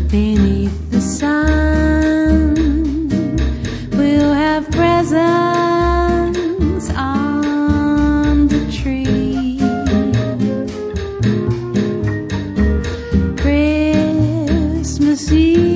beneath the sun. We'll have presents on the tree. Christmas Eve.